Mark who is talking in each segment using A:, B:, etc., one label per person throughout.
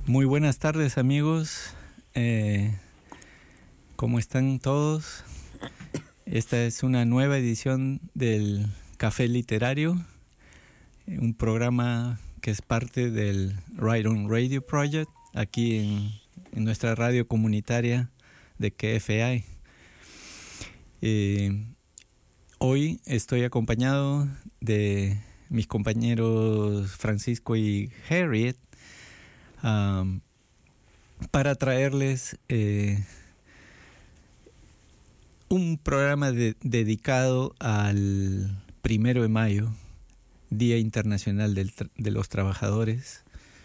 A: Muy buenas tardes, amigos. ¿Cómo están todos? Esta es una nueva edición del Café Literario, un programa que es parte del Right On Radio Project, aquí en nuestra radio comunitaria de KFI. Hoy estoy acompañado de mis compañeros Francisco y Harriet para traerles un programa dedicado al 1 de mayo, Día Internacional de los Trabajadores.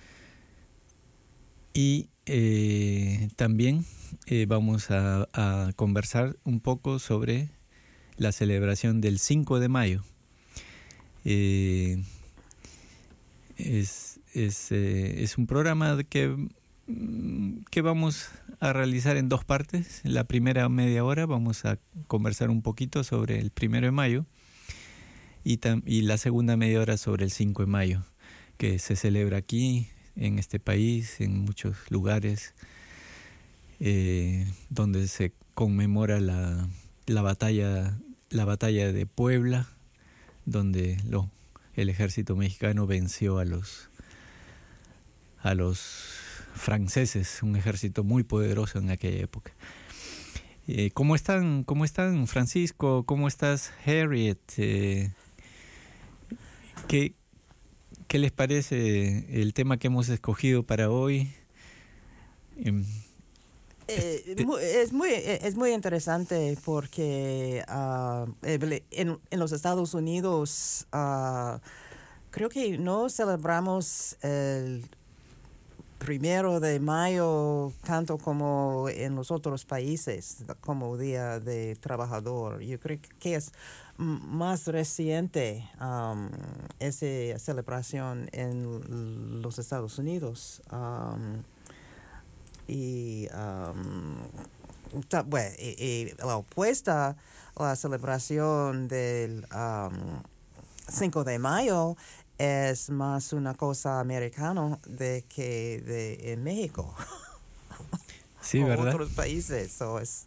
A: Y también vamos a conversar un poco sobre la celebración del 5 de mayo. Es un programa que vamos a realizar en dos partes. La primera media hora vamos a conversar un poquito sobre el 1 de mayo y la segunda media hora sobre el 5 de mayo, que se celebra aquí en este país, en muchos lugares, donde se conmemora la batalla de Puebla, donde el ejército mexicano venció a los franceses, un ejército muy poderoso en aquella época. ¿Cómo están, Francisco? ¿Cómo estás, Harriet? ¿Qué les parece el tema que hemos escogido para hoy?
B: Es muy interesante porque en los Estados Unidos creo que no celebramos el 1 de mayo tanto como en los otros países como Día de Trabajador. Yo creo que es más reciente esa celebración en los Estados Unidos. Y la opuesta a la celebración del 5 de mayo es más una cosa americana en México.
A: Sí,
B: o
A: ¿verdad?
B: Otros países. So es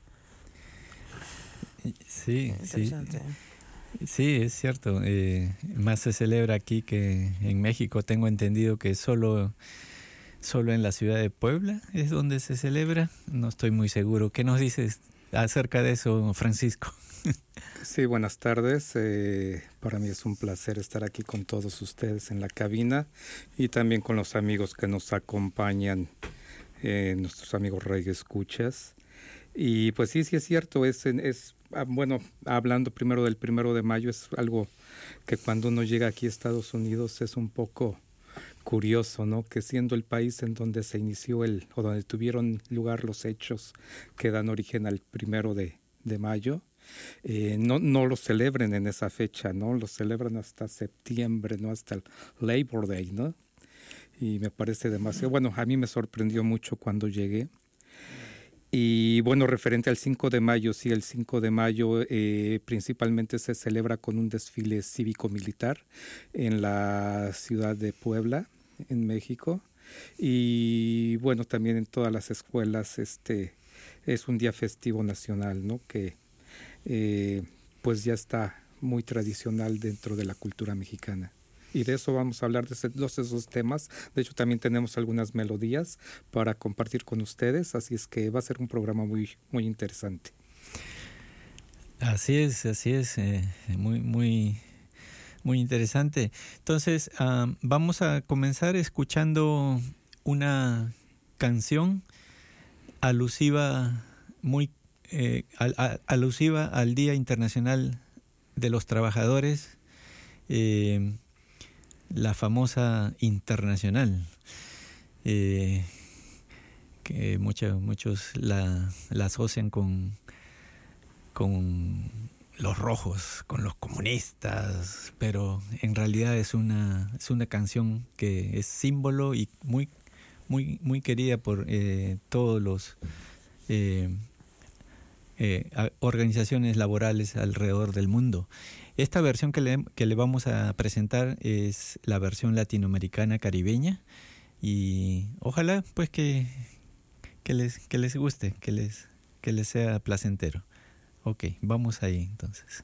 A: interesante. Sí, es cierto. Más se celebra aquí que en México. Tengo entendido que solo en la ciudad de Puebla es donde se celebra. No estoy muy seguro. ¿Qué nos dices acerca de eso, Francisco?
C: Sí, buenas tardes. Para mí es un placer estar aquí con todos ustedes en la cabina y también con los amigos que nos acompañan, nuestros amigos radioescuchas. Y pues sí es cierto, bueno, hablando primero del 1 de mayo, es algo que cuando uno llega aquí a Estados Unidos es un poco curioso, ¿no? Que siendo el país en donde se inició o donde tuvieron lugar los hechos que dan origen al 1 de mayo, no lo celebren en esa fecha, ¿no? Lo celebran hasta septiembre, ¿no? Hasta el Labor Day, ¿no? Y me parece demasiado, bueno, a mí me sorprendió mucho cuando llegué. Y bueno, referente al 5 de mayo, sí, el 5 de mayo principalmente se celebra con un desfile cívico-militar en la ciudad de Puebla, en México. Y bueno, también en todas las escuelas es un día festivo nacional, ¿no? Que pues ya está muy tradicional dentro de la cultura mexicana. Y de eso vamos a hablar, de esos temas. De hecho, también tenemos algunas melodías para compartir con ustedes, así es que va a ser un programa muy, muy interesante.
A: Así es, muy, muy, muy interesante. Entonces, vamos a comenzar escuchando una canción alusiva, alusiva al Día Internacional de los Trabajadores, la famosa Internacional, que muchos la asocian con los rojos, con los comunistas, pero en realidad es una canción que es símbolo y muy, muy, muy querida por todos los organizaciones laborales alrededor del mundo. Esta versión que le vamos a presentar es la versión latinoamericana caribeña. y ojalá pues que les guste, que les sea placentero. Ok, vamos ahí entonces.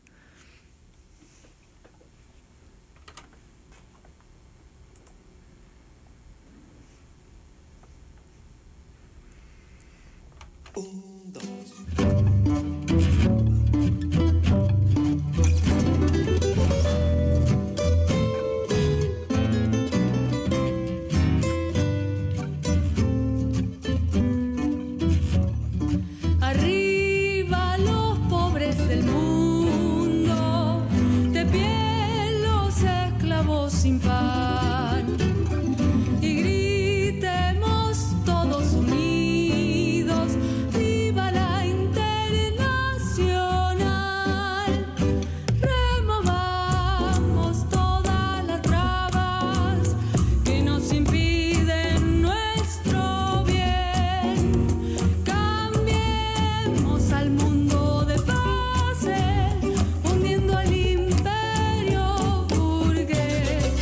D: Arriba los pobres del mundo, de pie los esclavos sin pan, y gritemos todos unidos, viva la internacional. Removamos todas las trabas que nos impiden nuestro bien. Cambiemos al mundo de fase, hundiendo al imperio burgués.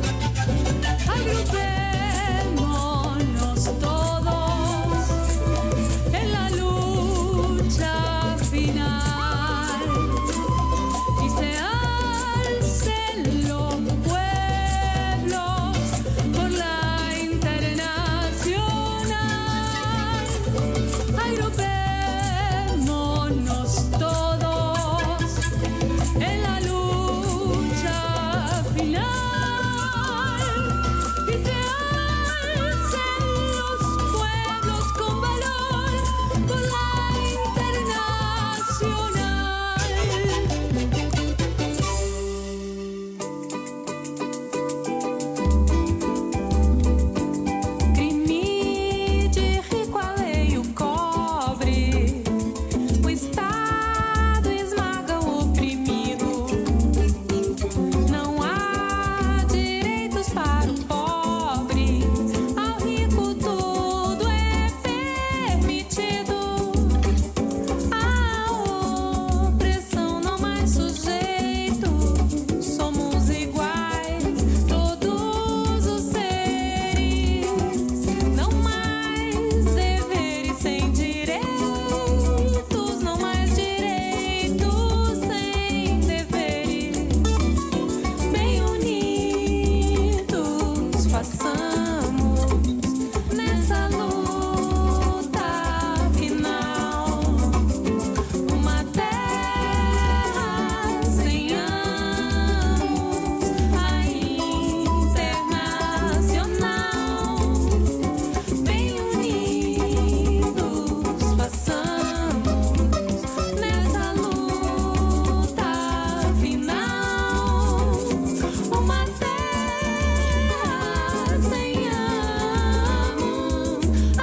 D: Agrupémonos todos en la lucha final y se alcen los pueblos por la internacional. Agrupémonos todos en la lucha final y se alcen los pueblos con valor por la internacional. Crime de rico a lei o cobre, o Estado esmaga o oprimido. Não há direitos para o pobre, ao rico tudo é permitido. A opressão não mais sujeito, somos iguais, todos os seres. Não mais deveres sem direitos, não mais direitos sem deveres. Bem unidos façamos nessa luta final uma terra sem amos, a internacional. Bem unidos façamos nessa luta final uma terra sem amos, a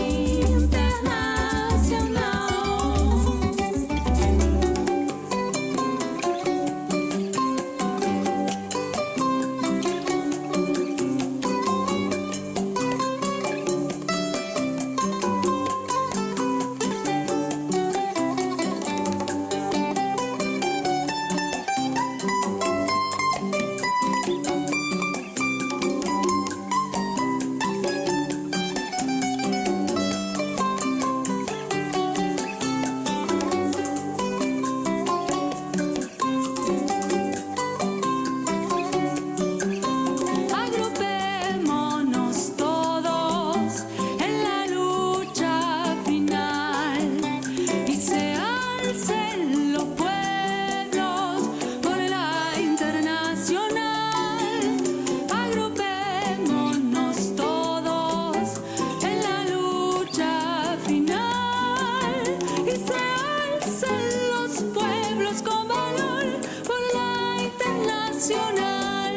D: agrupémonos todos en la lucha final y se alcen los pueblos por la internacional. Agrupémonos todos en la lucha final y se alcen los pueblos con valor por la internacional.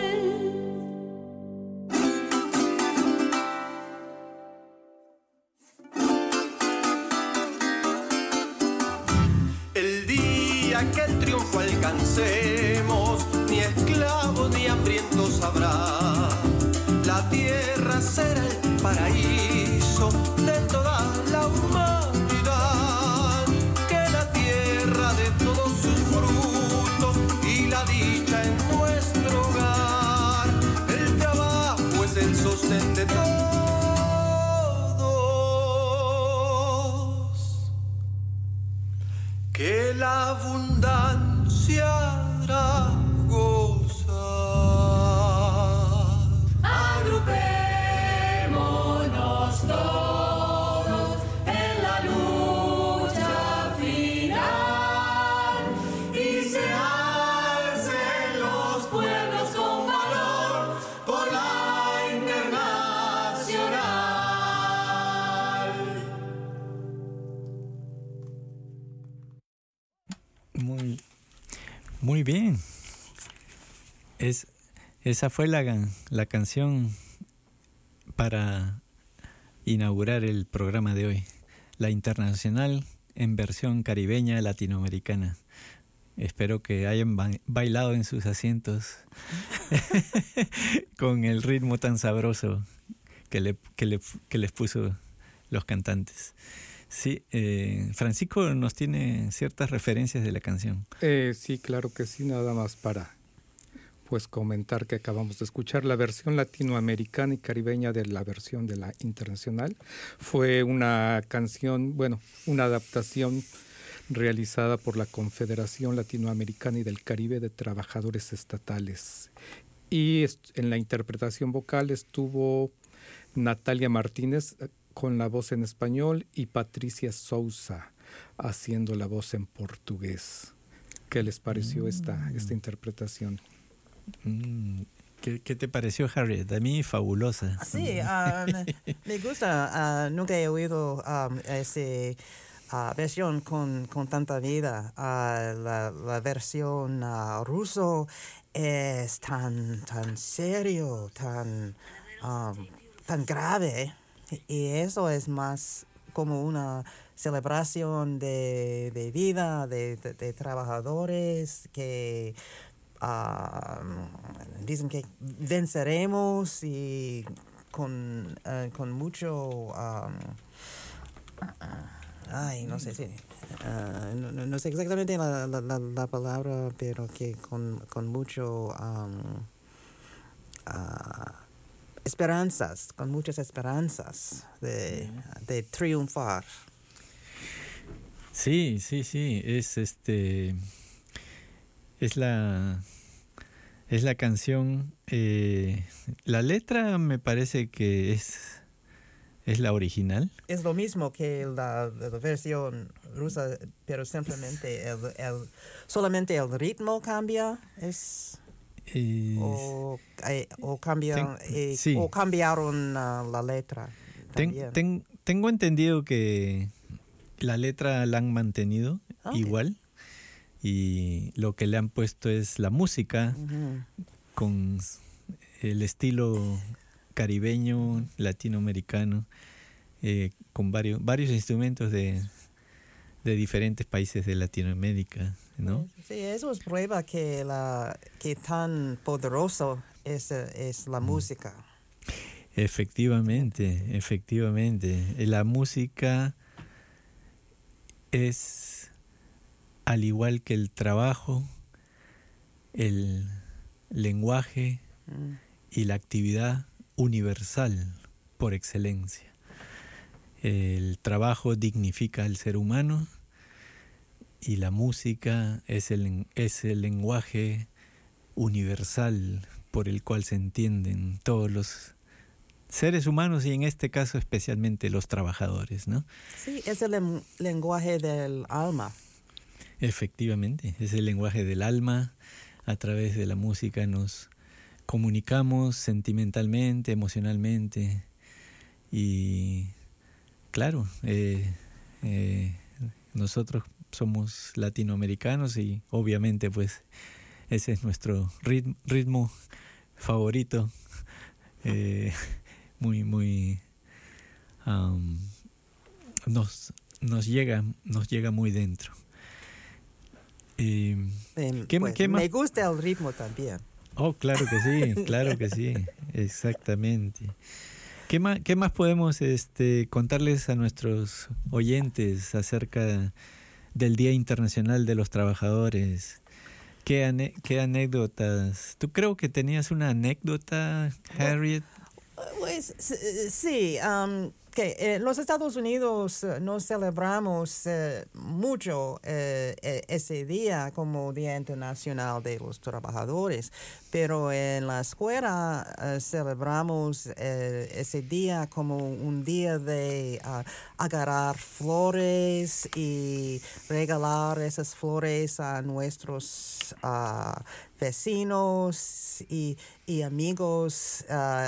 E: El día que el triunfo alcancemos, ni esclavos ni hambrientos habrá. La tierra será el paraíso de toda la humanidad. Que la tierra de todos sus frutos y la dicha en nuestro hogar. El trabajo es el sostén de todo. la abundancia hará gozar.
D: Agrupémonos todos en la lucha final y se alcen los pueblos con valor por la internacional.
A: Muy bien. Esa fue la canción para inaugurar el programa de hoy. La Internacional en versión caribeña latinoamericana. Espero que hayan bailado en sus asientos con el ritmo tan sabroso que les puso los cantantes. Sí, Francisco nos tiene ciertas referencias de la canción.
C: Sí, claro que sí, nada más para pues comentar que acabamos de escuchar la versión latinoamericana y caribeña de la versión de la internacional. Fue una canción, bueno, una adaptación realizada por la Confederación Latinoamericana y del Caribe de Trabajadores Estatales. Y en la interpretación vocal estuvo Natalia Martínez con la voz en español y Patricia Souza haciendo la voz en portugués. ¿Qué les pareció esta interpretación?
A: ¿Qué te pareció, Harriet? A mí fabulosa.
B: Sí, me gusta. Nunca he oído esa versión con tanta vida. La versión ruso es tan serio, tan grave. Y eso es más como una celebración de vida, de trabajadores que dicen que venceremos y con mucho no sé si no sé exactamente la palabra, pero que con mucho esperanzas, con muchas esperanzas de triunfar.
A: Sí, es la canción. La letra me parece que es la original.
B: Es lo mismo que la versión rusa, pero simplemente solamente el ritmo cambia. O cambiaron la letra.
A: Tengo entendido que la letra la han mantenido igual. Y lo que le han puesto es la música con el estilo caribeño, latinoamericano, con varios instrumentos de diferentes países de Latinoamérica, ¿no?
B: Sí, eso es prueba que tan poderoso es la música.
A: Efectivamente. La música es, al igual que el trabajo, el lenguaje y la actividad universal por excelencia. El trabajo dignifica al ser humano y la música es el lenguaje universal por el cual se entienden todos los seres humanos y en este caso especialmente los trabajadores, ¿no?
B: Sí, es el lenguaje del alma.
A: Efectivamente, es el lenguaje del alma. A través de la música nos comunicamos sentimentalmente, emocionalmente y claro, nosotros somos latinoamericanos y obviamente pues ese es nuestro ritmo favorito, muy nos llega muy dentro. ¿Qué más?
B: Me gusta el ritmo también.
A: Oh, claro que sí, exactamente. ¿Qué más podemos contarles a nuestros oyentes acerca del Día Internacional de los Trabajadores? ¿Qué anécdotas? ¿Tú creo que tenías una anécdota, Harriet?
B: Pues sí, que los Estados Unidos no celebramos mucho ese día como Día Internacional de los Trabajadores, pero en la escuela celebramos ese día como un día de agarrar flores y regalar esas flores a nuestros vecinos y amigos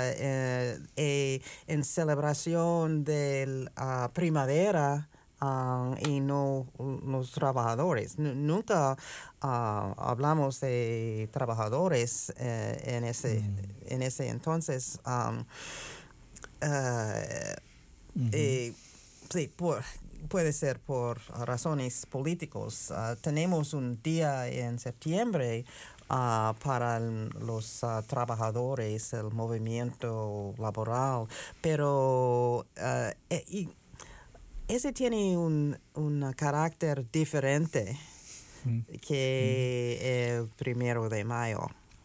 B: en celebración de la primavera y no los trabajadores. Nunca hablamos de trabajadores en ese entonces. Sí, puede ser por razones políticas. Tenemos un día en septiembre para los trabajadores, el movimiento laboral, pero ese tiene un carácter diferente que el 1 de mayo.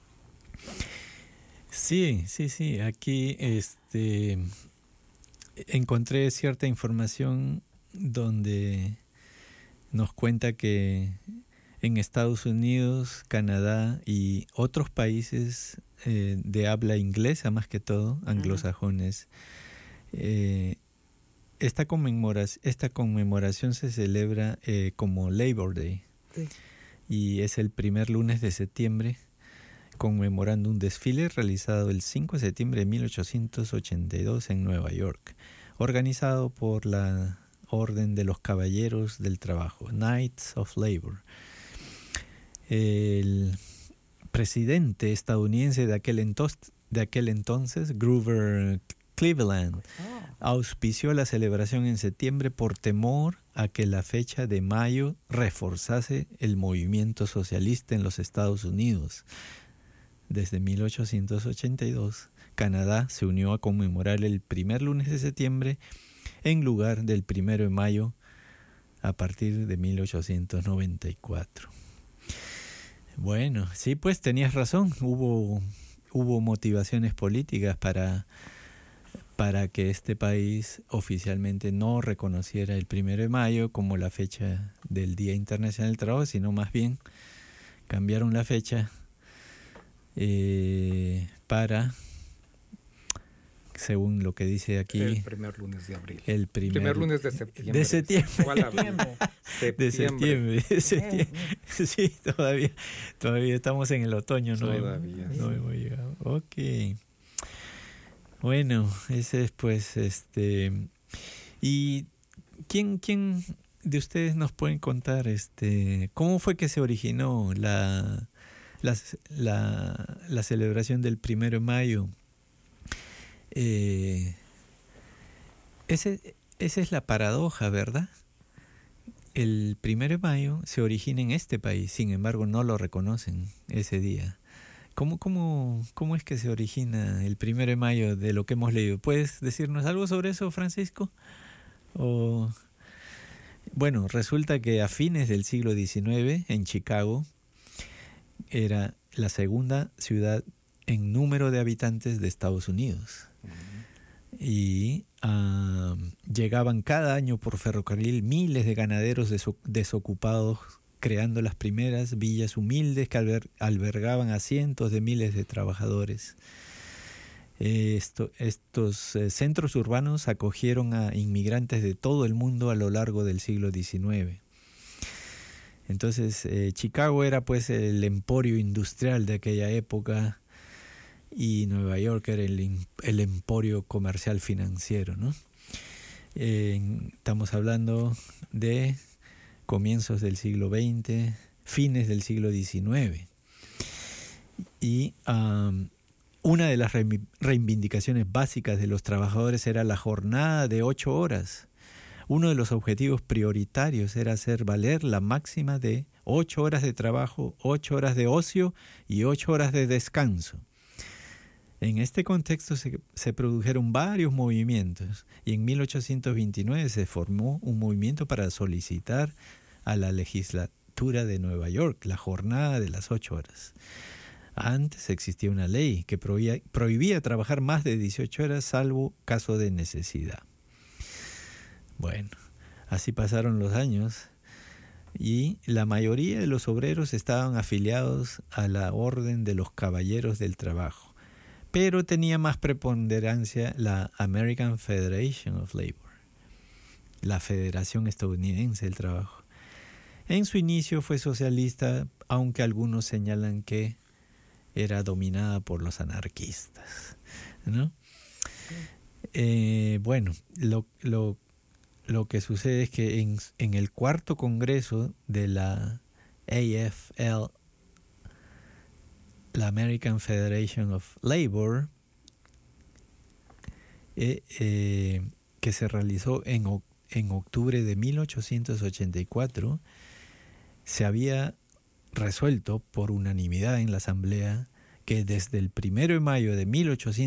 A: Sí. Aquí encontré cierta información donde nos cuenta que en Estados Unidos, Canadá y otros países de habla inglesa, más que todo, anglosajones, esta conmemoración se celebra como Labor Day.
B: Sí.
A: Y es el primer lunes de septiembre, conmemorando un desfile realizado el 5 de septiembre de 1882 en Nueva York, organizado por la Orden de los Caballeros del Trabajo, Knights of Labor. El presidente estadounidense de aquel entonces, Grover Cleveland, auspició la celebración en septiembre por temor a que la fecha de mayo reforzase el movimiento socialista en los Estados Unidos. Desde 1882, Canadá se unió a conmemorar el primer lunes de septiembre en lugar del 1 de mayo a partir de 1894. Bueno, sí, pues tenías razón. Hubo motivaciones políticas para que este país oficialmente no reconociera el 1 de mayo como la fecha del Día Internacional del Trabajo, sino más bien cambiaron la fecha para, según lo que dice aquí,
C: el primer lunes de abril.
A: El primer
C: lunes de septiembre.
A: De septiembre. De septiembre. Sí, todavía estamos en el otoño, no hemos llegado. Ok. Bueno, ese es pues ¿y quién de ustedes nos pueden contar cómo fue que se originó la celebración del 1 de mayo? Esa es la paradoja, ¿verdad? El 1 de mayo se origina en este país, sin embargo no lo reconocen ese día. ¿Cómo es que se origina el 1 de mayo de lo que hemos leído? ¿Puedes decirnos algo sobre eso, Francisco? Bueno, resulta que a fines del siglo XIX, en Chicago, era la segunda ciudad en número de habitantes de Estados Unidos. Y llegaban cada año por ferrocarril miles de ganaderos desocupados, creando las primeras villas humildes que albergaban a cientos de miles de trabajadores. Estos centros urbanos acogieron a inmigrantes de todo el mundo a lo largo del siglo XIX. Entonces, Chicago era pues el emporio industrial de aquella época y Nueva York era el emporio comercial financiero, ¿no? Estamos hablando de comienzos del siglo XX, fines del siglo XIX. Y una de las reivindicaciones básicas de los trabajadores era la jornada de 8 horas. Uno de los objetivos prioritarios era hacer valer la máxima de 8 horas de trabajo, 8 horas de ocio y 8 horas de descanso. En este contexto se produjeron varios movimientos y en 1829 se formó un movimiento para solicitar a la legislatura de Nueva York la jornada de las 8 horas. Antes existía una ley que prohibía trabajar más de 18 horas salvo caso de necesidad. Bueno, así pasaron los años y la mayoría de los obreros estaban afiliados a la Orden de los Caballeros del Trabajo, pero tenía más preponderancia la American Federation of Labor, la Federación Estadounidense del Trabajo. En su inicio fue socialista, aunque algunos señalan que era dominada por los anarquistas, ¿no? Bueno, lo que sucede es que en el cuarto congreso de la AFL, la American Federation of Labor, que se realizó en octubre de 1884, se había resuelto por unanimidad en la Asamblea que desde el 1 de mayo de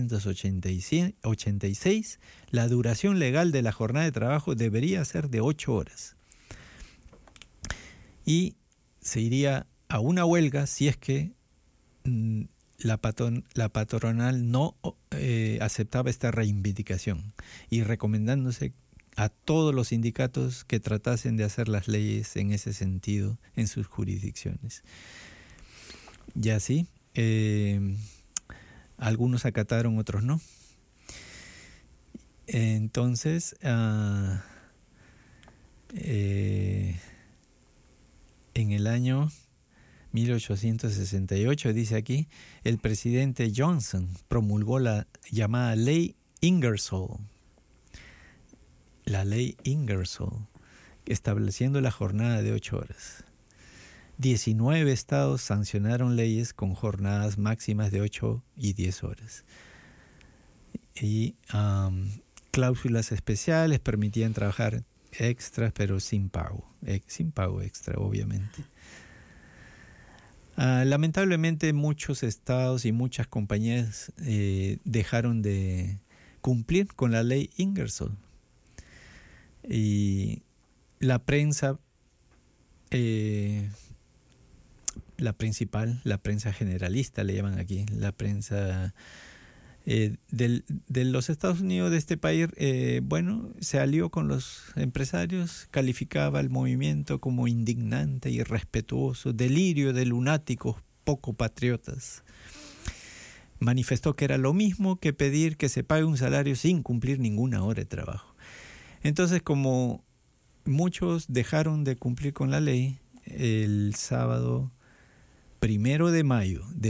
A: 1886 la duración legal de la jornada de trabajo debería ser de 8 horas. Y se iría a una huelga si es que la patronal no aceptaba esta reivindicación, y recomendándose a todos los sindicatos que tratasen de hacer las leyes en ese sentido en sus jurisdicciones. Y así, algunos acataron, otros no. Entonces, en el año 1868, dice aquí, el presidente Johnson promulgó la llamada Ley Ingersoll. La ley Ingersoll, estableciendo la jornada de 8 horas. 19 estados sancionaron leyes con jornadas máximas de 8 y 10 horas. Y cláusulas especiales permitían trabajar extras, pero sin pago extra, obviamente. Lamentablemente muchos estados y muchas compañías dejaron de cumplir con la ley Ingersoll. Y la prensa, la prensa generalista le llaman aquí, la prensa de los Estados Unidos, de este país, se alió con los empresarios, calificaba el movimiento como indignante, irrespetuoso, delirio de lunáticos poco patriotas. Manifestó que era lo mismo que pedir que se pague un salario sin cumplir ninguna hora de trabajo. Entonces, como muchos dejaron de cumplir con la ley, el sábado 1 de mayo de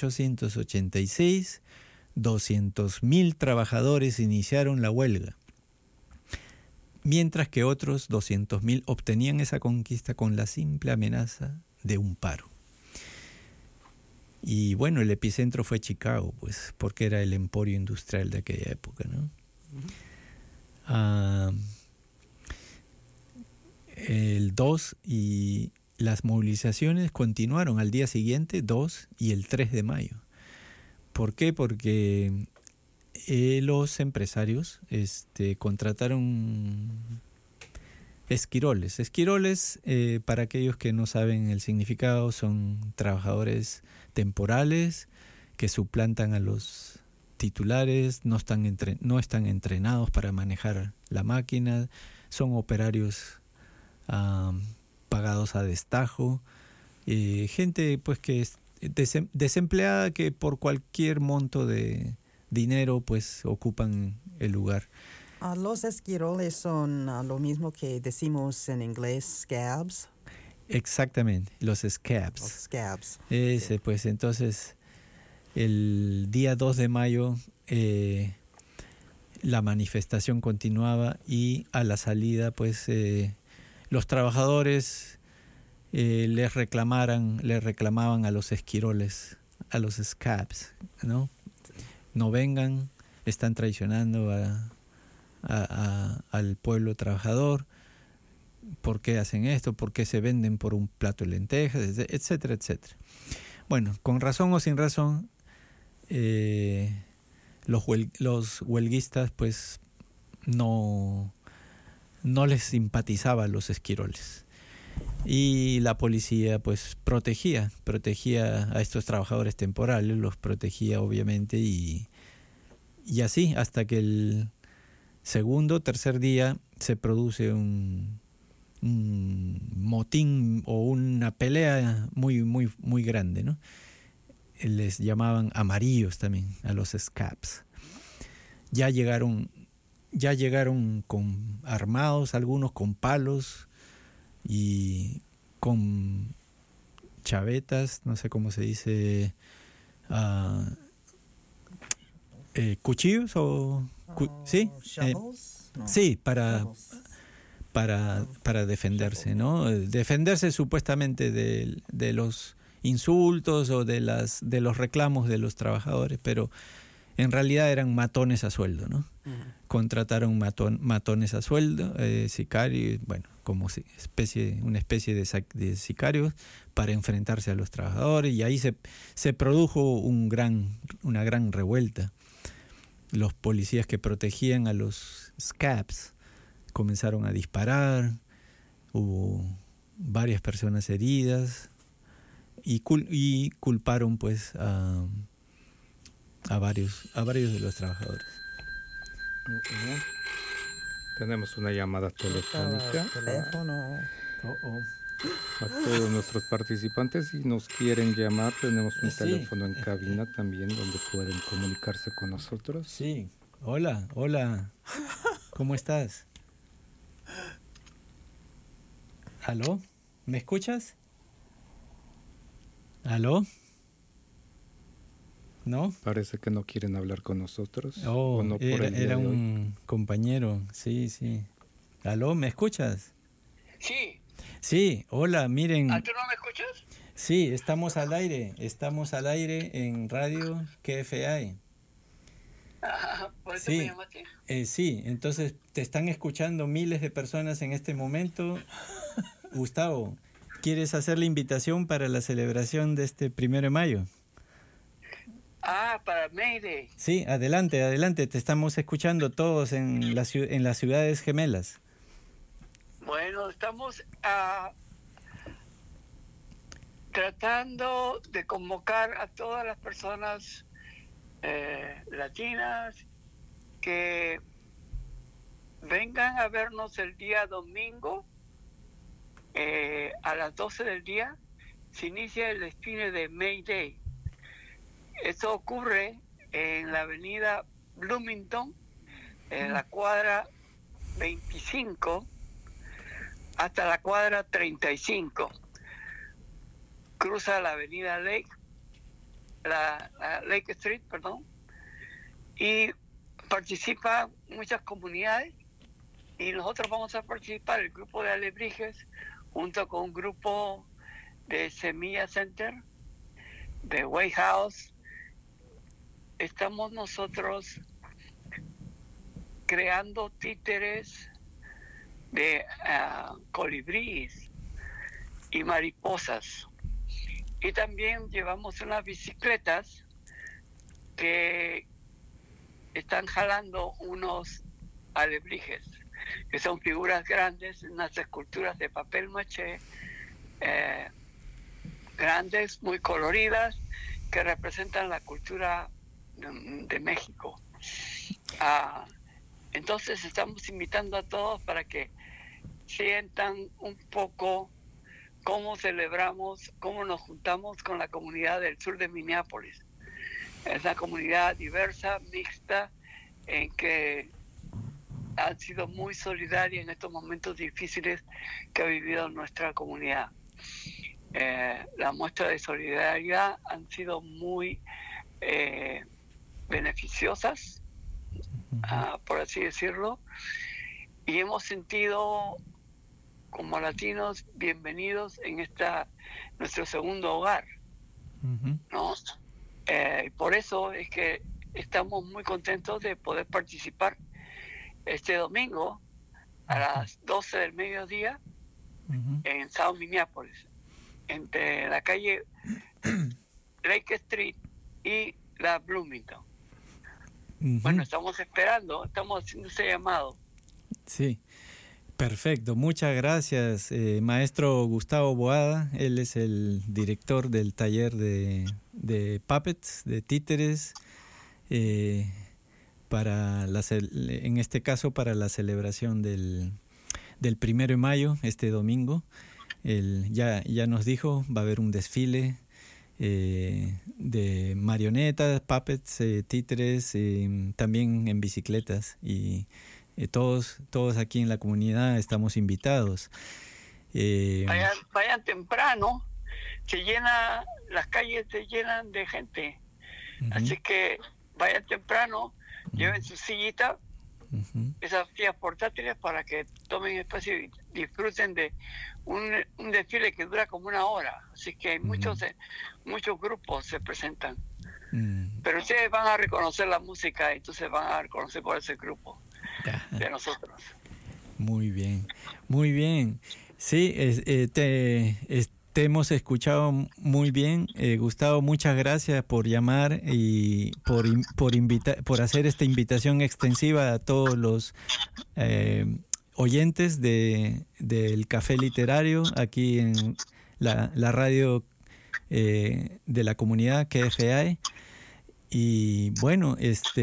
A: 1886, 200,000 trabajadores iniciaron la huelga, mientras que otros 200,000 obtenían esa conquista con la simple amenaza de un paro. Y bueno, el epicentro fue Chicago, pues, porque era el emporio industrial de aquella época, ¿no? El 2 y las movilizaciones continuaron al día siguiente, 2 y el 3 de mayo. ¿Por qué? Porque los empresarios contrataron esquiroles. Esquiroles, para aquellos que no saben el significado, son trabajadores temporales que suplantan a los titulares, no están entrenados para manejar la máquina, son operarios pagados a destajo, gente pues que es desempleada, que por cualquier monto de dinero pues ocupan el lugar.
B: Los esquiroles son lo mismo que decimos en inglés scabs.
A: Exactamente, los scabs.
B: Los scabs.
A: Ese, pues entonces el día 2 de mayo la manifestación continuaba, y a la salida pues los trabajadores le reclamaban a los esquiroles, a los scabs, ¿no? No vengan, están traicionando al pueblo trabajador. ¿Por qué hacen esto? ¿Por qué se venden por un plato de lentejas? Etcétera, etcétera. Bueno, con razón o sin razón, los huelguistas pues no les simpatizaban los esquiroles. Y la policía pues protegía a estos trabajadores temporales, los protegía obviamente y así hasta que el segundo, tercer día se produce un motín o una pelea muy grande, ¿no? Les llamaban amarillos también a los scabs. Ya llegaron con armados, algunos con palos y con chavetas, no sé cómo se dice, cuchillos o sí,
B: Shovels? No.
A: sí,
B: Shovels.
A: para defenderse, ¿no? Defenderse supuestamente de los insultos o de los reclamos de los trabajadores, pero en realidad eran matones a sueldo, ¿no? Contrataron matones a sueldo, sicarios, bueno, como una especie de sicarios para enfrentarse a los trabajadores, y ahí se produjo una gran revuelta. Los policías que protegían a los scabs comenzaron a disparar, hubo varias personas heridas y culparon pues a varios de los trabajadores.
C: Tenemos una llamada telefónica
B: Teléfono.
C: a todos nuestros participantes. Si nos quieren llamar, tenemos un
A: Sí.
C: teléfono en cabina también donde pueden comunicarse con nosotros.
A: Sí, hola, ¿cómo estás? ¿Aló? ¿Me escuchas? ¿Aló? ¿No?
C: Parece que no quieren hablar con nosotros.
A: Oh,
C: o no por el día
A: era
C: de hoy.
A: un compañero, sí. ¿Aló? ¿Me escuchas?
F: Sí.
A: Sí, hola, miren.
F: ¿Ah, tú no me escuchas?
A: Sí, estamos al aire en radio KFI.
F: ¿Por eso
A: Sí.
F: me llamaste?
A: Sí, entonces te están escuchando miles de personas en este momento. Gustavo, ¿quieres hacer la invitación para la celebración de este 1 de mayo?
F: Para Mayday.
A: Sí, adelante, te estamos escuchando todos en las ciudades gemelas.
F: Bueno, estamos tratando de convocar a todas las personas latinas que vengan a vernos el día domingo a las 12 del día. Se inicia el desfile de May Day. Esto ocurre en la avenida Bloomington, en la cuadra 25 hasta la cuadra 35. Cruza la avenida Lake, la Lake Street, y participan muchas comunidades, y nosotros vamos a participar, el grupo de Alebrijes, junto con un grupo de Semilla Center, de White House. Estamos nosotros creando títeres de colibríes y mariposas. Y también llevamos unas bicicletas que están jalando unos alebrijes, que son figuras grandes, unas esculturas de papel maché, grandes, muy coloridas, que representan la cultura de México. Entonces estamos invitando a todos para que sientan un poco cómo celebramos, cómo nos juntamos con la comunidad del sur de Minneapolis. Es una comunidad diversa, mixta, en que ha sido muy solidaria en estos momentos difíciles que ha vivido nuestra comunidad. Las muestras de solidaridad han sido muy beneficiosas, por así decirlo, y hemos sentido como latinos bienvenidos en nuestro segundo hogar, ¿no? Por eso es que estamos muy contentos de poder participar este domingo a las 12 del mediodía en South Minneapolis, entre la calle Lake Street y la Bloomington. Bueno, estamos esperando, estamos haciendo ese llamado.
A: Sí, Perfecto, muchas gracias, maestro Gustavo Boada. Él es el director del taller de puppets, de títeres, en este caso para la celebración del 1 de mayo, este domingo. Ya nos dijo, va a haber un desfile de marionetas, puppets, títeres, también en bicicletas, y todos aquí en la comunidad estamos invitados.
F: Vayan temprano, las calles se llenan de gente. Así que vayan temprano, lleven su sillita, esas sillas portátiles, para que tomen espacio y disfruten de un desfile que dura como 1 hora. Así que hay muchos grupos se presentan. Pero ustedes van a reconocer la música, entonces van a reconocer cuál es el grupo de nosotros.
A: Muy bien, muy bien. Sí, te hemos escuchado muy bien. Gustavo, muchas gracias por llamar y por hacer esta invitación extensiva a todos los oyentes del Café Literario aquí en la radio de la comunidad KFI. Y bueno,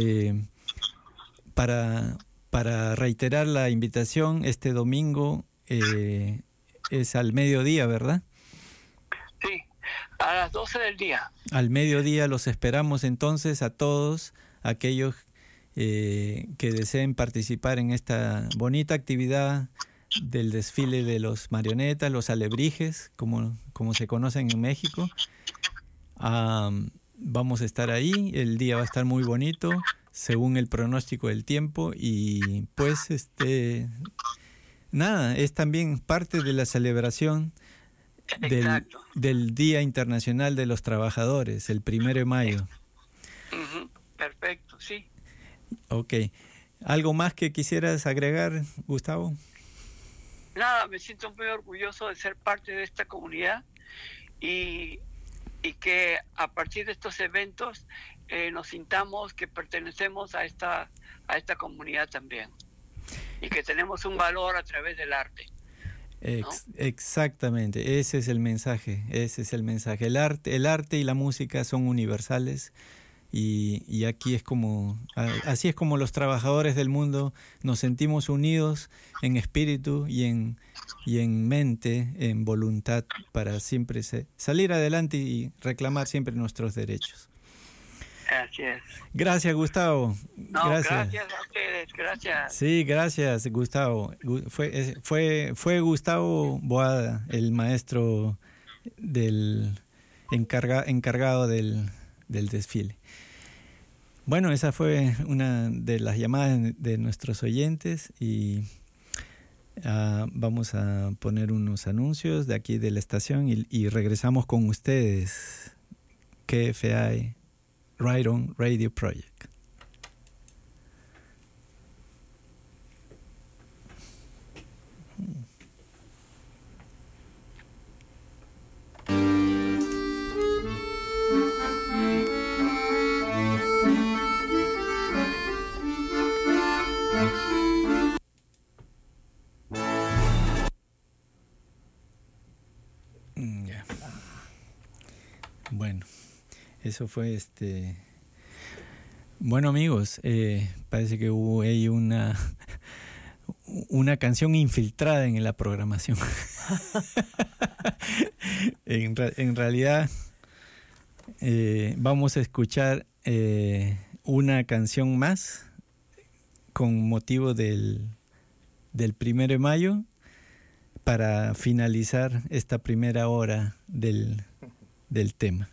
A: para reiterar la invitación, este domingo es al mediodía, ¿verdad?
F: Sí, a las 12 del día.
A: Al mediodía los esperamos entonces a todos aquellos que deseen participar en esta bonita actividad del desfile de los marionetas, los alebrijes, como se conocen en México. Vamos a estar ahí, el día va a estar muy bonito, según el pronóstico del tiempo, y pues nada, es también parte de la celebración del Día Internacional de los Trabajadores, el 1 de mayo.
F: Perfecto, sí.
A: Ok. ¿Algo más que quisieras agregar, Gustavo?
F: Nada, me siento muy orgulloso de ser parte de esta comunidad y que a partir de estos eventos nos sintamos que pertenecemos a esta comunidad también, y que tenemos un valor a través del arte. ¿No?
A: Exactamente, ese es el mensaje. El arte y la música son universales, y aquí así es como los trabajadores del mundo nos sentimos unidos en espíritu y en mente, en voluntad, para siempre salir adelante y reclamar siempre nuestros derechos.
F: Así es.
A: Gracias, Gustavo.
F: Gracias a ustedes, gracias.
A: Sí, gracias, Gustavo. Fue Gustavo Boada, el maestro encargado del desfile. Bueno, esa fue una de las llamadas de nuestros oyentes, y vamos a poner unos anuncios de aquí de la estación y regresamos con ustedes. KFI Right On Radio Project. Bueno, eso fue Bueno, amigos, parece que hubo ahí una canción infiltrada en la programación. En realidad, vamos a escuchar una canción más con motivo del 1 de mayo para finalizar esta primera hora del tema.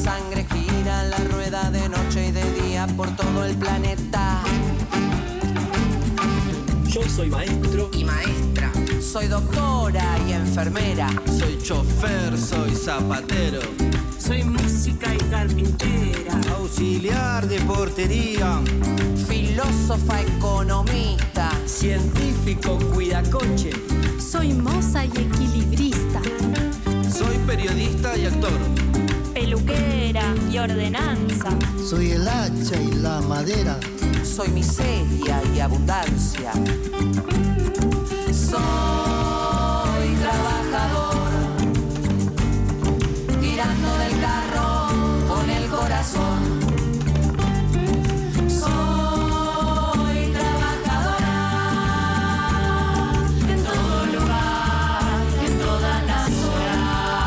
G: Por todo el planeta. soy maestro
H: y maestra. Soy doctora y enfermera.
E: Soy chofer, soy zapatero.
I: Soy música y carpintera.
J: Auxiliar de portería.
H: Filósofa, economista.
G: Científico, cuidacoche.
K: Soy moza y equilibrista.
E: Soy periodista y actor.
K: Peluquera y ordenanza.
L: Soy el hacha y la madera.
H: Soy miseria y abundancia. Soy trabajador, tirando del carro con el corazón. Soy trabajadora en todo lugar, en todas las horas.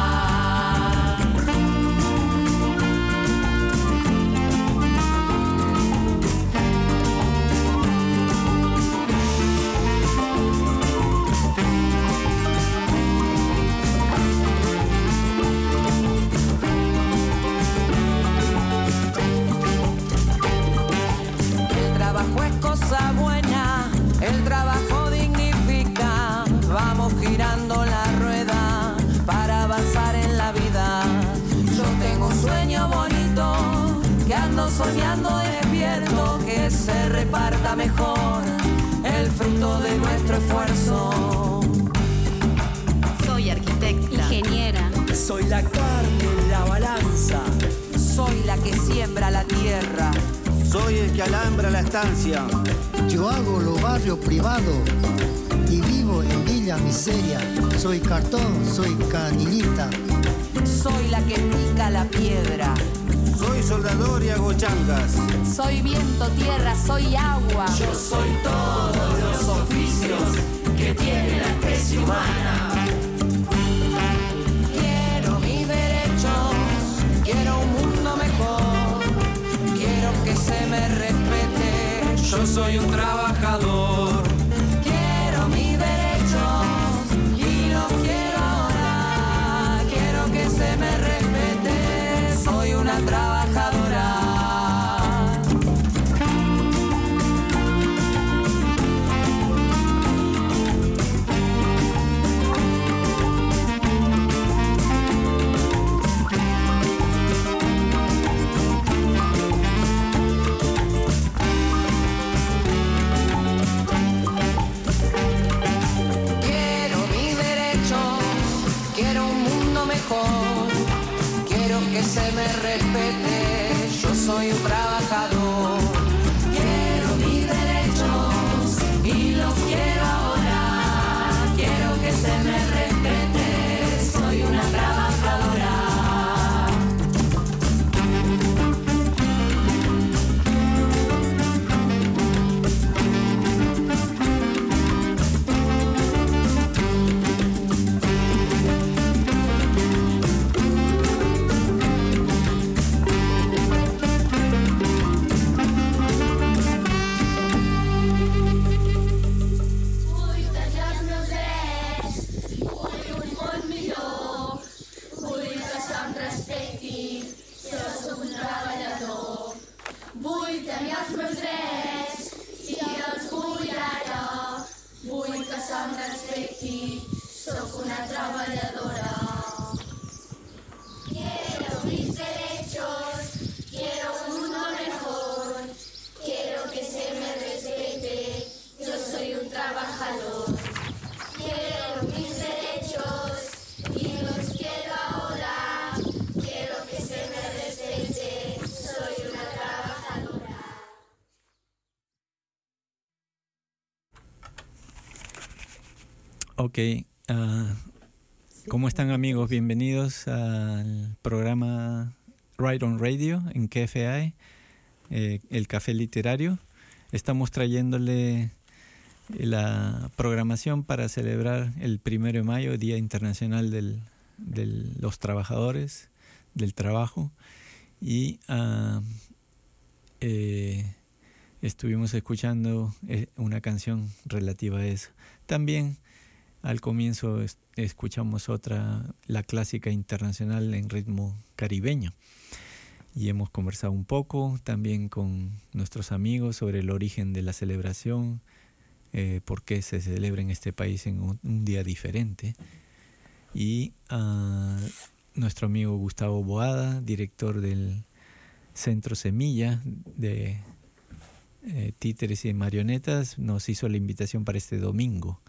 H: Cosa buena, el trabajo dignifica. Vamos girando la rueda para avanzar en la vida. Yo tengo un sueño bonito que ando soñando despierto, que se reparta mejor el fruto de nuestro esfuerzo.
K: Soy arquitecta, ingeniera.
G: Soy la carne en la balanza.
H: Soy la que siembra la tierra.
J: Soy el que alambra la estancia.
L: Yo hago los barrios privados y vivo en Villa Miseria. Soy cartón, soy canillita.
H: Soy la que pica la piedra.
J: Soy soldador y hago changas.
K: Soy viento, tierra, soy agua.
G: Yo soy todos los oficios que tiene la especie humana.
H: Quiero mis derechos, quiero un mundo mejor, quiero que se me respete.
E: Yo soy un trabajador.
H: Quiero mis derechos y los quiero ahora. Quiero que se me respete. Soy una trabajadora. Que se me respete, yo soy un trabajador. Quiero mis derechos y los quiero ahora. Quiero que se me respete, soy una trabajadora.
A: Ok, ¿cómo están amigos? Bienvenidos al programa Right on Radio en KFI, el Café Literario. Estamos trayéndole la programación para celebrar el 1 de mayo, Día Internacional de los Trabajadores, del Trabajo. Y estuvimos escuchando una canción relativa a eso. También al comienzo escuchamos la clásica internacional en ritmo caribeño. Y hemos conversado un poco también con nuestros amigos sobre el origen de la celebración, por qué se celebra en este país en un día diferente. Y nuestro amigo Gustavo Boada, director del Centro Semilla de Títeres y Marionetas, nos hizo la invitación para este domingo.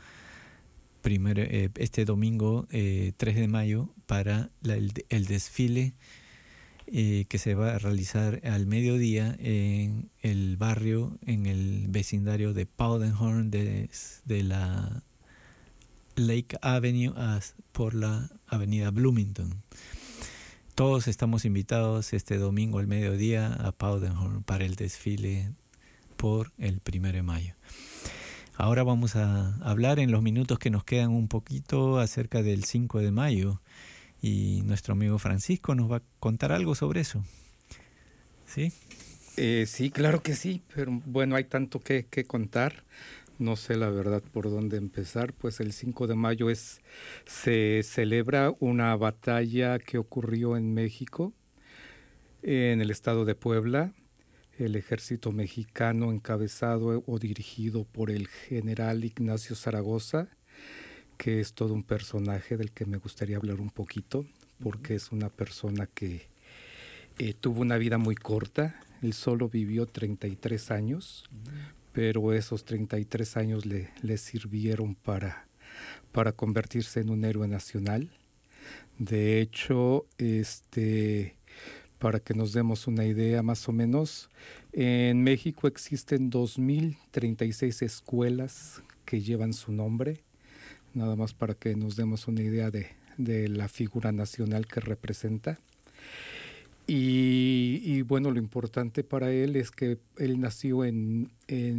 A: Este domingo 3 de mayo para el desfile que se va a realizar al mediodía en el barrio, en el vecindario de Powdenhorn, de la Lake Avenue por la avenida Bloomington. Todos estamos invitados este domingo al mediodía a Powdenhorn para el desfile por el 1 de mayo. Ahora vamos a hablar en los minutos que nos quedan un poquito acerca del 5 de mayo y nuestro amigo Francisco nos va a contar algo sobre eso. ¿Sí?
C: Sí, claro que sí, pero bueno, hay tanto que contar. No sé la verdad por dónde empezar. Pues el 5 de mayo se celebra una batalla que ocurrió en México, en el estado de Puebla. El ejército mexicano encabezado o dirigido por el general Ignacio Zaragoza, que es todo un personaje del que me gustaría hablar un poquito, porque es una persona que tuvo una vida muy corta. Él solo vivió 33 años, pero esos 33 años le sirvieron para convertirse en un héroe nacional. De hecho, para que nos demos una idea más o menos, en México existen 2.036 escuelas que llevan su nombre, nada más para que nos demos una idea de la figura nacional que representa. Y bueno, lo importante para él es que él nació en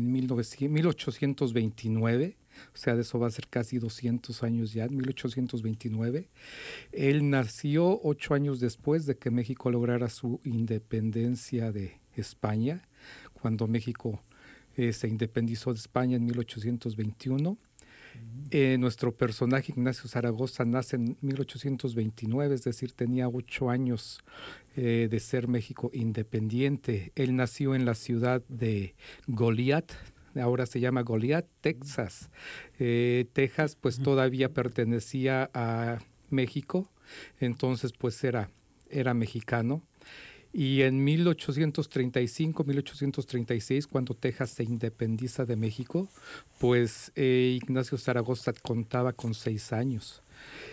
C: 1829, o sea, de eso va a ser casi 200 años ya, en 1829. Él nació 8 años después de que México lograra su independencia de España, cuando México se independizó de España en 1821. Nuestro personaje Ignacio Zaragoza nace en 1829, es decir, tenía 8 años de ser México independiente. Él nació en la ciudad de Goliad, ahora se llama Goliad, Texas. Texas pues todavía pertenecía a México, entonces pues era mexicano. Y en 1835, 1836, cuando Texas se independiza de México, pues Ignacio Zaragoza contaba con 6 años.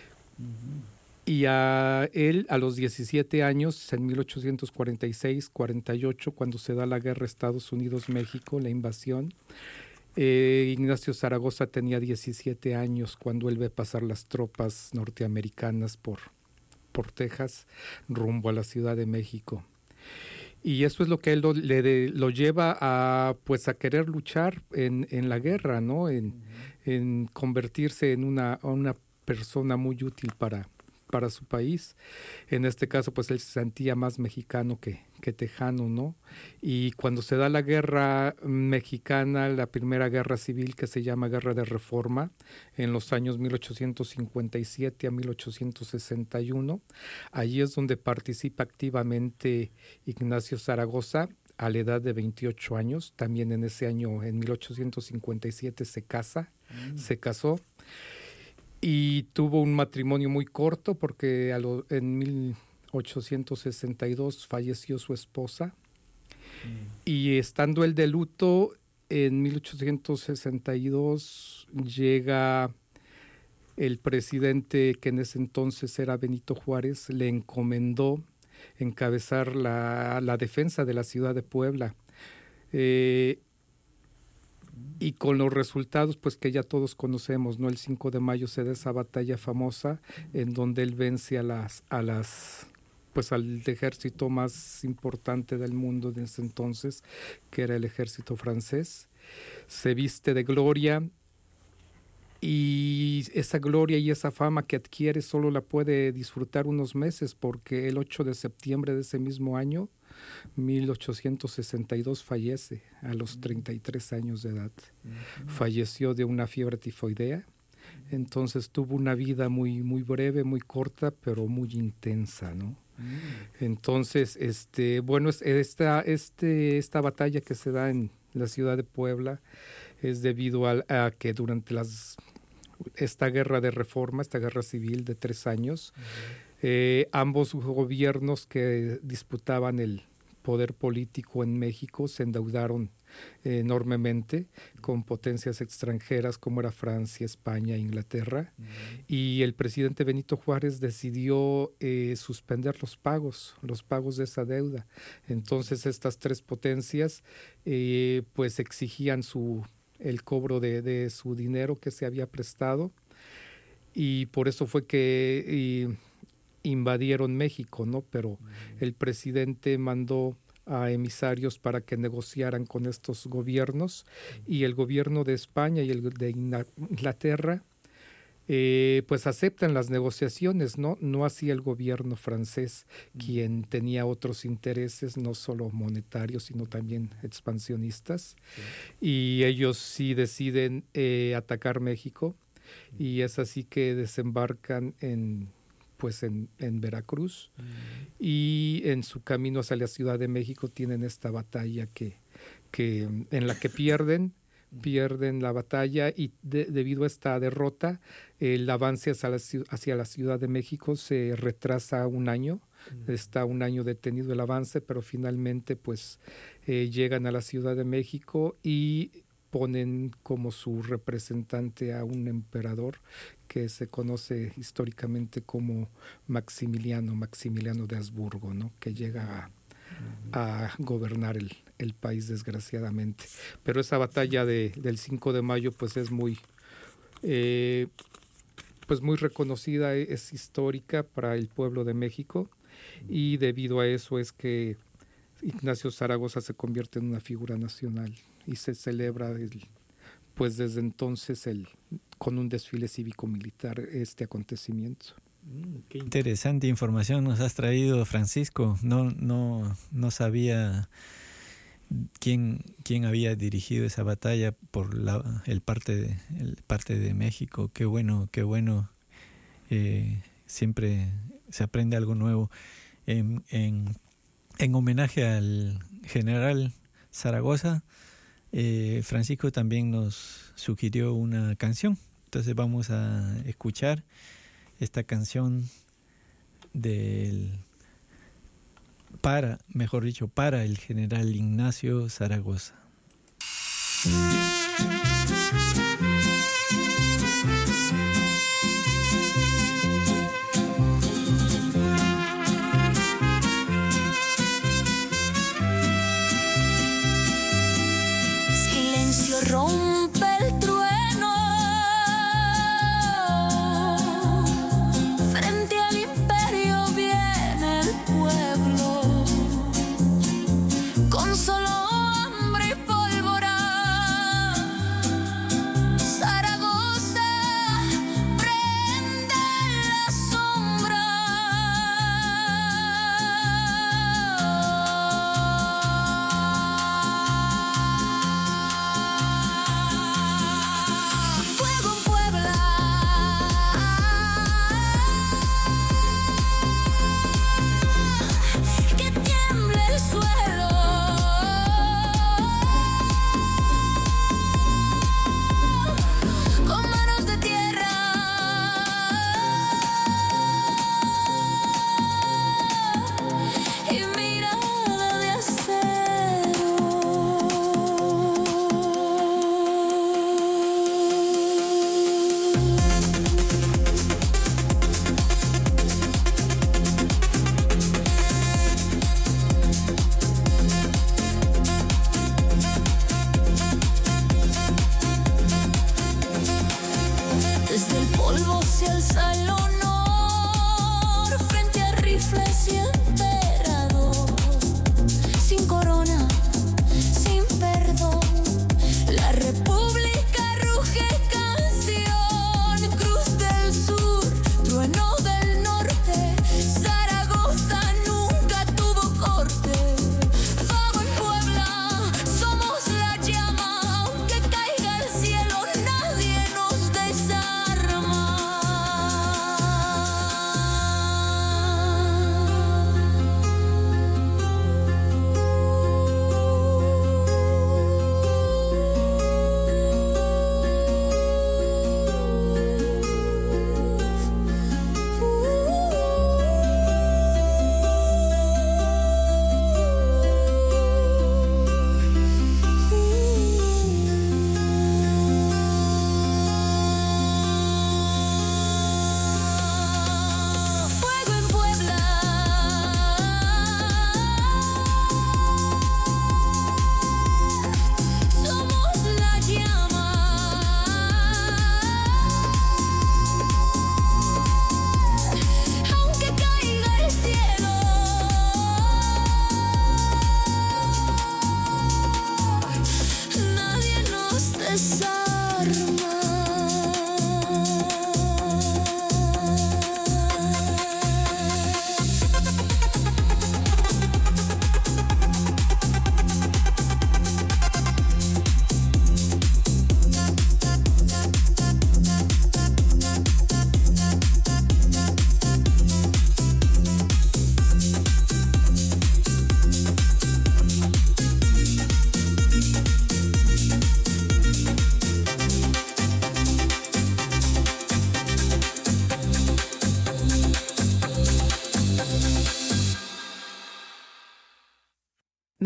C: Y a él, a los 17 años, en 1846-48, cuando se da la guerra Estados Unidos-México, la invasión, Ignacio Zaragoza tenía 17 años cuando él ve pasar las tropas norteamericanas por Texas rumbo a la Ciudad de México. Y eso es lo que él lo lleva a querer luchar en la guerra, ¿no? En convertirse en una persona muy útil para su país. En este caso, pues él se sentía más mexicano que tejano, ¿no? Y cuando se da la guerra mexicana, la primera guerra civil que se llama Guerra de Reforma, en los años 1857 a 1861, allí es donde participa activamente Ignacio Zaragoza a la edad de 28 años. También en ese año, en 1857, se casó. Y tuvo un matrimonio muy corto porque en 1862 falleció su esposa. Y estando él de luto, en 1862 llega el presidente, que en ese entonces era Benito Juárez, le encomendó encabezar la defensa de la ciudad de Puebla. Y con los resultados pues que ya todos conocemos, ¿no? El 5 de mayo se da esa batalla famosa en donde él vence al ejército más importante del mundo de ese entonces, que era el ejército francés. Se viste de gloria, y esa gloria y esa fama que adquiere solo la puede disfrutar unos meses, porque el 8 de septiembre de ese mismo año, 1862, fallece a los 33 años de edad. Falleció de una fiebre tifoidea. Entonces tuvo una vida muy, muy breve, muy corta, pero muy intensa, ¿no? Entonces, esta batalla que se da en la ciudad de Puebla es debido a que durante esta guerra de reforma, esta guerra civil de 3 años, ambos gobiernos que disputaban el poder político en México se endeudaron enormemente con potencias extranjeras como era Francia, España e Inglaterra, y el presidente Benito Juárez decidió suspender los pagos de esa deuda. Entonces estas 3 potencias pues exigían el cobro de su dinero que se había prestado, y por eso fue que invadieron México, ¿no? Pero el presidente mandó a emisarios para que negociaran con estos gobiernos, y el gobierno de España y el de Inglaterra pues aceptan las negociaciones, no así el gobierno francés, quien tenía otros intereses, no solo monetarios, sino también expansionistas, y ellos sí deciden atacar México, y es así que desembarcan en Veracruz, y en su camino hacia la Ciudad de México tienen esta batalla en la que pierden la batalla, y debido a esta derrota el avance hacia la Ciudad de México se retrasa 1 año. Está 1 año detenido el avance, pero finalmente pues llegan a la Ciudad de México y ponen como su representante a un emperador que se conoce históricamente como Maximiliano de Habsburgo, ¿no? Que llega a gobernar el país, desgraciadamente. Pero esa batalla del 5 de mayo pues es muy reconocida, es histórica para el pueblo de México, y debido a eso es que Ignacio Zaragoza se convierte en una figura nacional y se celebra pues desde entonces con un desfile cívico-militar este acontecimiento.
A: Qué interesante información nos has traído, Francisco. No sabía quién había dirigido esa batalla por el parte de México. Qué bueno. Siempre se aprende algo nuevo. En homenaje al general Zaragoza, Francisco también nos sugirió una canción. Entonces vamos a escuchar esta canción para el general Ignacio Zaragoza.
M: Silencio rompe el trueno frente al imperio, viene el pueblo con solo hambre y pólvora. Zaragoza prende la sombra.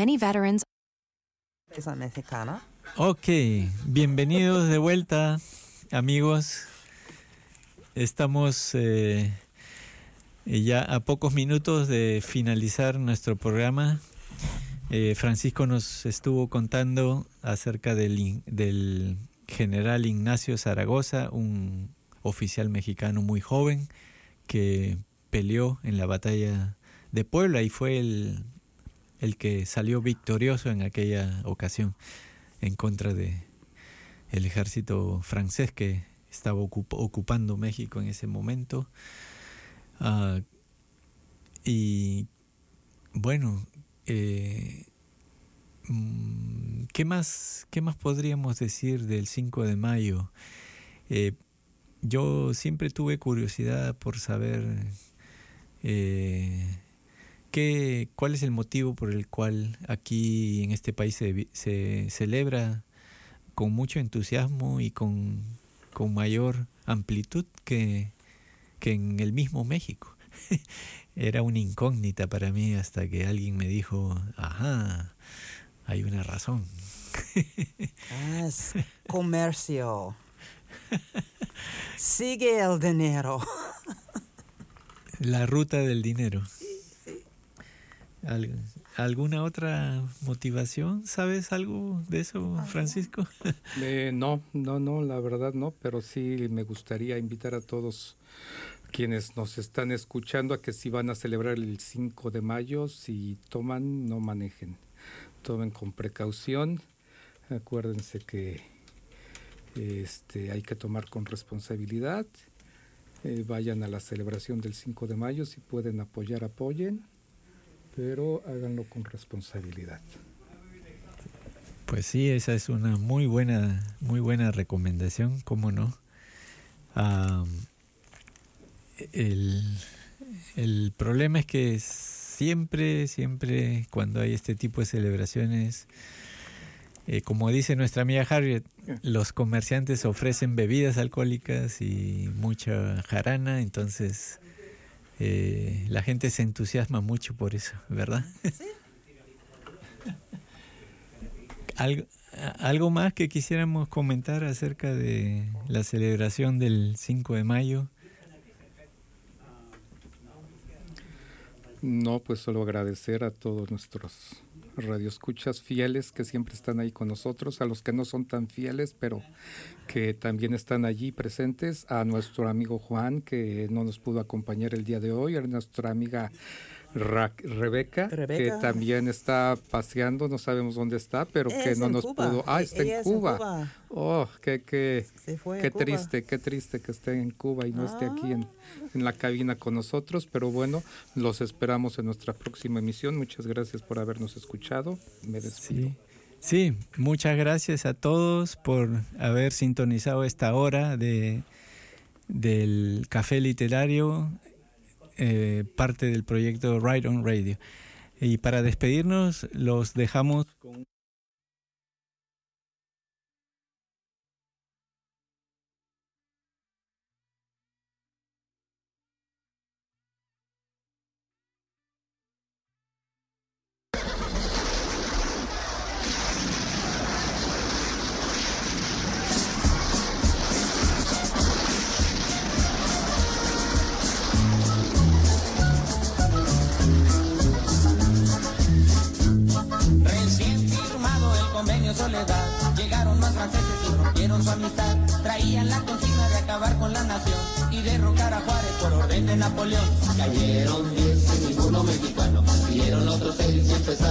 N: many veterans.
B: Esa mexicana.
A: Ok, bienvenidos de vuelta, amigos. Estamos ya a pocos minutos de finalizar nuestro programa. Francisco nos estuvo contando acerca del general Ignacio Zaragoza, un oficial mexicano muy joven que peleó en la batalla de Puebla y fue el que salió victorioso en aquella ocasión en contra de el ejército francés que estaba ocupando México en ese momento. Y bueno, ¿qué más podríamos decir del 5 de mayo? Yo siempre tuve curiosidad por saber cuál es el motivo por el cual aquí en este país se celebra con mucho entusiasmo y con mayor amplitud que en el mismo México. Era una incógnita para mí hasta que alguien me dijo, ajá, hay una razón.
B: Es comercio. Sigue el dinero.
A: La ruta del dinero. ¿Alguna otra motivación? ¿Sabes algo de eso, Francisco?
C: No, la verdad no, pero sí me gustaría invitar a todos quienes nos están escuchando a que si van a celebrar el 5 de mayo, si toman, no manejen. Tomen con precaución. Acuérdense que hay que tomar con responsabilidad. Vayan a la celebración del 5 de mayo, si pueden apoyar, apoyen, pero háganlo con responsabilidad.
A: Pues sí, esa es una muy buena recomendación, ¿cómo no? El problema es que siempre cuando hay este tipo de celebraciones, como dice nuestra amiga Harriet, los comerciantes ofrecen bebidas alcohólicas y mucha jarana, entonces la gente se entusiasma mucho por eso, ¿verdad? Sí. ¿Algo más que quisiéramos comentar acerca de la celebración del 5 de mayo?
C: No, pues solo agradecer a todos nuestros radioescuchas fieles que siempre están ahí con nosotros, a los que no son tan fieles, pero que también están allí presentes, a nuestro amigo Juan, que no nos pudo acompañar el día de hoy, a nuestra amiga Rebeca, que también está paseando, no sabemos dónde está, pero que no nos pudo. Está en Cuba. Oh, qué triste que esté en Cuba y no esté aquí en la cabina con nosotros, pero bueno, los esperamos en nuestra próxima emisión. Muchas gracias por habernos escuchado. Me despido.
A: Sí, muchas gracias a todos por haber sintonizado esta hora del Café Literario, parte del proyecto Right on Radio. Y para despedirnos los dejamos con
H: soledad. Llegaron más franceses y rompieron su amistad. Traían la consigna de acabar con la nación y derrocar a Juárez por orden de Napoleón. Cayeron